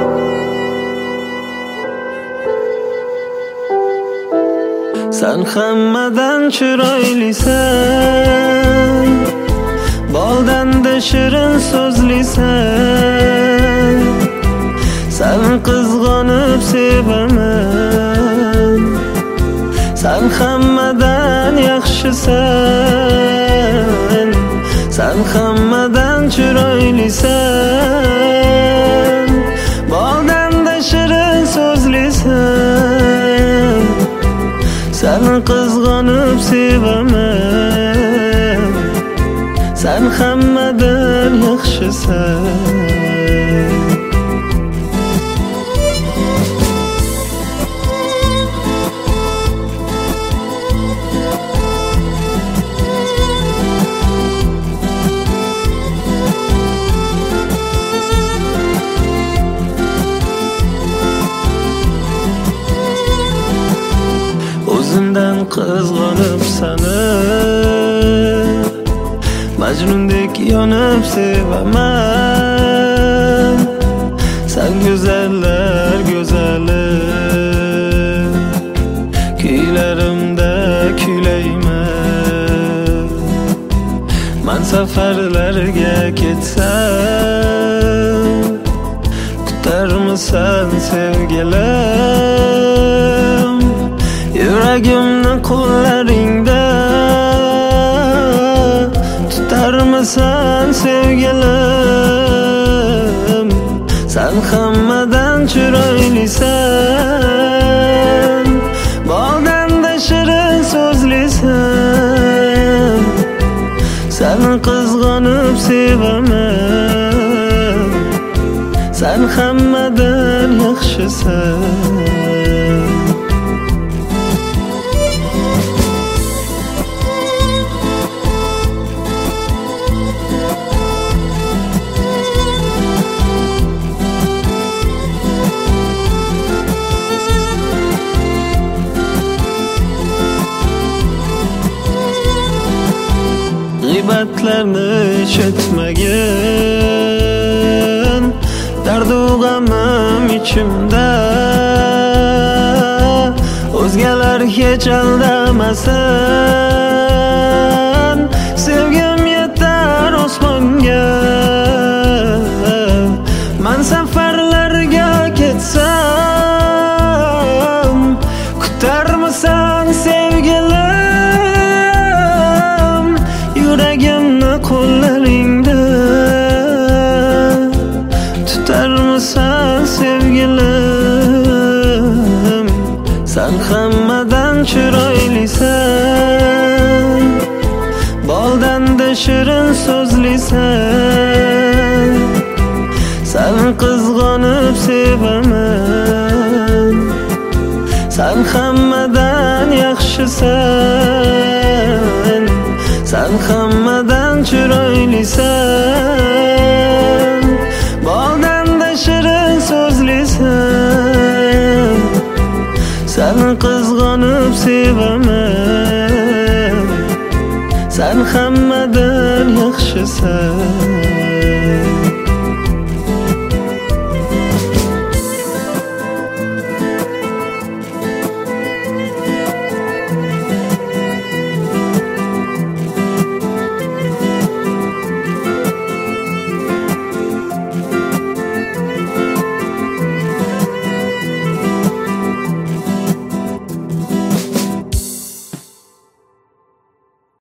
Sen hammadan chiroylisan, boldan-da shirin so'zlisan. Sen qizg'onib sevaman, sen hammadan yaxshisan. Sen hammadan chiroylisan, boldan-da shirin so'zlisan. Sen qizg'onib sevaman, sen hammadan yaxshisan. O'zimdan qizg'onib seni, Majnundek yonib sevaman. Sen go'zallar go'zali, kuylarimda kuylayman. Men safarlarga ketsam, kutarmisan sevgilim? Yuragimni qo'llaringda tutarmisan sevgilim? Sen hammadan chiroylisan, boldan-da shirin so'zlisan. Sen qizg'onib sevaman, sen hammadan yaxshisan. G'iybatlarni ishitmagin, dardu g'amim ichimda. O'zgalar hech aldamasin, sevgim yetar osmonga. Men safarlarga ketsam, kutarmisan sevgilim? Yuragimni qo'llaringda tutarmisan sevgilim? Sen hammadan chiroylisan, boldan-da shirin so'zlisan. Sen qizg'onib sevaman, sen hammadan yaxshisan. Sen hammadan chiroylisan, boldan-da shirin so'zlisan. Sen qizg'onib sevaman, sen hammadan yaxshisan.